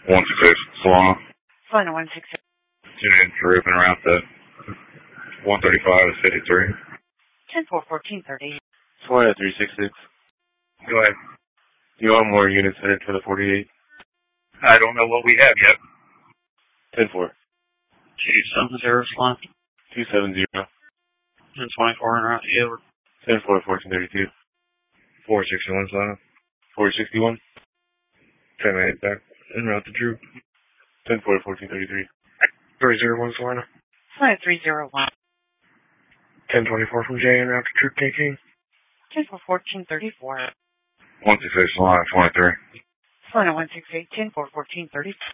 168 Solana. Solana 168. Tune in for ripping around the 135 to 53. 10-4-14-30. Solana 366. Go ahead. You want more units headed for the 48? I don't know what we have yet. 10-4. 270 Solana. 270. 10-24 and route over. 10-4, 1432. 461 Solana. 461. 10-8 back en route to Drew. 10-4, 1433. 301 Solana. Solana 301. 10-24 from Jay en route to Drew KK. 10-4-14-34. 168 Solana 23. Solana 168. 10-4-14-30.